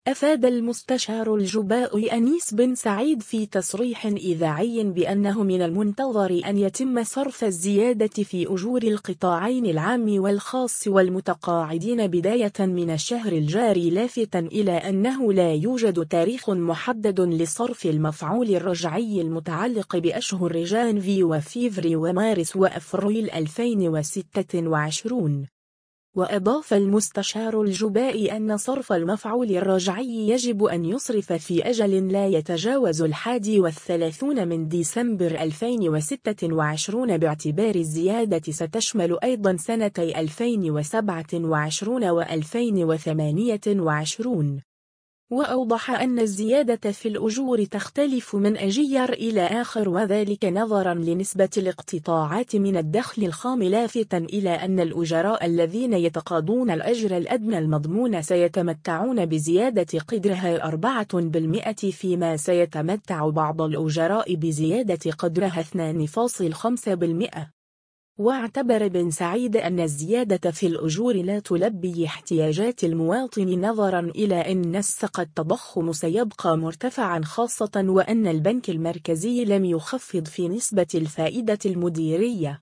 أفاد المستشار الجبائي أنيس بن سعيد في تصريح إذاعي بأنه من المنتظر أن يتم صرف الزيادة في أجور القطاعين العام والخاص والمتقاعدين بداية من الشهر الجاري، لافتاً إلى أنه لا يوجد تاريخ محدد لصرف المفعول الرجعي المتعلق بأشهر جانفي وفيفري ومارس وأفريل 2026. وأضاف المستشار الجبائي أن صرف المفعول الرجعي يجب أن يصرف في أجل لا يتجاوز 31 من ديسمبر 2026، باعتبار الزيادة ستشمل أيضا سنتي 2027 و2028. وأوضح أن الزيادة في الأجور تختلف من أجير إلى آخر، وذلك نظرا لنسبة الاقتطاعات من الدخل الخام، لافتا إلى أن الأجراء الذين يتقاضون الأجر الأدنى المضمون سيتمتعون بزيادة قدرها 4%، فيما سيتمتع بعض الأجراء بزيادة قدرها 2.5%. واعتبر بن سعيد أن الزيادة في الأجور لا تلبي احتياجات المواطن، نظرا إلى أن نسق التضخم سيبقى مرتفعا، خاصة وأن البنك المركزي لم يخفض في نسبة الفائدة المديرية.